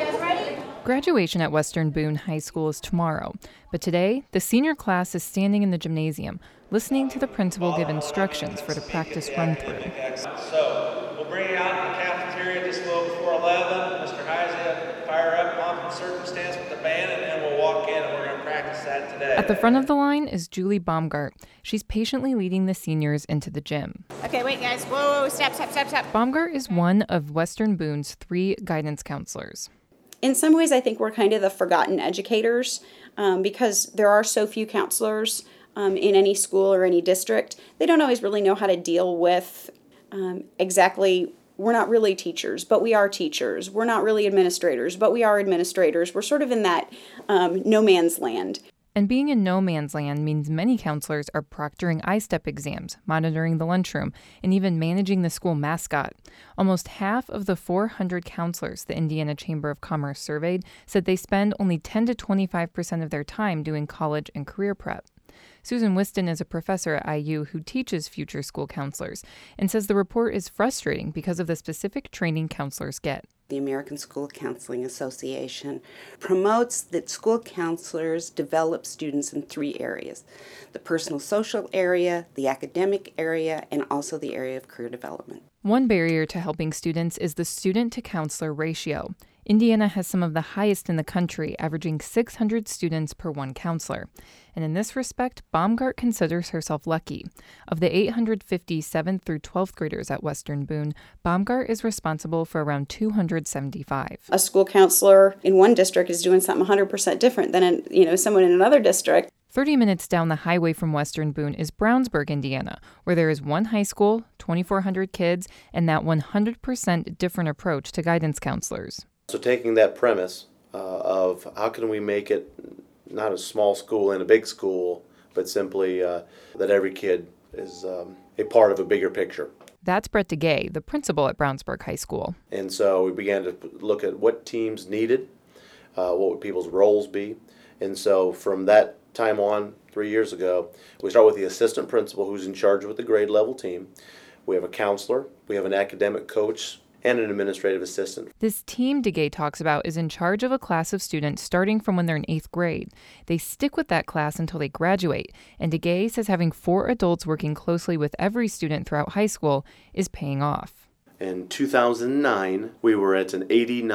Graduation at Western Boone High School is tomorrow, but today, the senior class is standing in the gymnasium, listening to the principal give instructions for the practice run-through. So, we'll bring you out in the cafeteria just a little before 11. Mr. Heise, fire up pomp and circumstance with the band, and then we'll walk in and we're going to practice that today. At the front of the line is Julie Baumgart. She's patiently leading the seniors into the gym. Okay, wait, guys. Whoa, stop. Baumgart is one of Western Boone's 3 guidance counselors. In some ways, I think we're kind of the forgotten educators because there are so few counselors in any school or any district. They don't always really know how to deal with exactly, we're not really teachers, but we are teachers. We're not really administrators, but we are administrators. We're sort of in that no man's land. And being in no man's land means many counselors are proctoring I-STEP exams, monitoring the lunchroom, and even managing the school mascot. Almost half of the 400 counselors the Indiana Chamber of Commerce surveyed said they spend only 10 to 25% of their time doing college and career prep. Susan Whiston is a professor at IU who teaches future school counselors and says the report is frustrating because of the specific training counselors get. The American School Counseling Association promotes that school counselors develop students in 3 areas: the personal social area, the academic area, and also the area of career development. One barrier to helping students is the student-to-counselor ratio. Indiana has some of the highest in the country, averaging 600 students per 1 counselor. And in this respect, Baumgart considers herself lucky. Of the 850 7th through 12th graders at Western Boone, Baumgart is responsible for around 275. A school counselor in one district is doing something 100% different than someone in another district. 30 minutes down the highway from Western Boone is Brownsburg, Indiana, where there is 1 high school, 2,400 kids, and that 100% different approach to guidance counselors. So taking that premise of how can we make it not a small school and a big school, but simply that every kid is a part of a bigger picture. That's Brett DeGay, the principal at Brownsburg High School. And so we began to look at what teams needed, what would people's roles be. And so from that time on, 3 years ago, we start with the assistant principal who's in charge with the grade level team. We have a counselor, we have an academic coach, and an administrative assistant. This team DeGay talks about is in charge of a class of students starting from when they're in 8th grade. They stick with that class until they graduate, and DeGay says having 4 adults working closely with every student throughout high school is paying off. In 2009, we were at an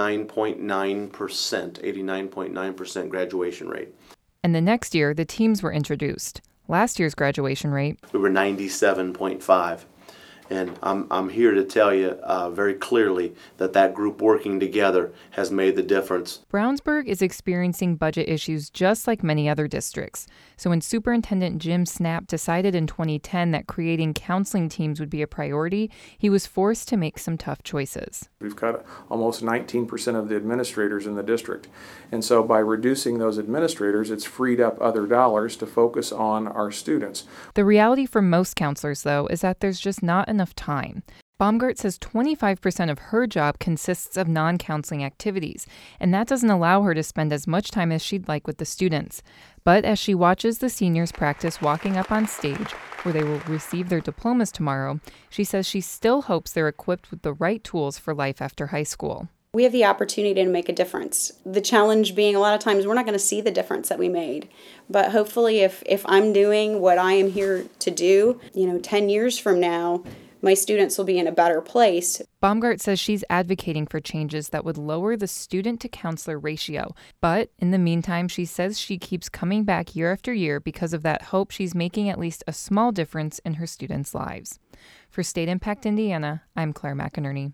89.9% graduation rate. And the next year, the teams were introduced. Last year's graduation rate, we were 97.5. And I'm here to tell you very clearly that group working together has made the difference. Brownsburg is experiencing budget issues just like many other districts. So when Superintendent Jim Snap decided in 2010 that creating counseling teams would be a priority, he was forced to make some tough choices. We've got almost 19% of the administrators in the district. And so by reducing those administrators, it's freed up other dollars to focus on our students. The reality for most counselors, though, is that there's just not enough time. Baumgart says 25% of her job consists of non-counseling activities, and that doesn't allow her to spend as much time as she'd like with the students. But as she watches the seniors practice walking up on stage, where they will receive their diplomas tomorrow, she says she still hopes they're equipped with the right tools for life after high school. We have the opportunity to make a difference. The challenge being a lot of times we're not going to see the difference that we made. But hopefully if I'm doing what I am here to do, 10 years from now, my students will be in a better place. Baumgart says she's advocating for changes that would lower the student-to-counselor ratio. But in the meantime, she says she keeps coming back year after year because of that hope she's making at least a small difference in her students' lives. For State Impact Indiana, I'm Claire McInerney.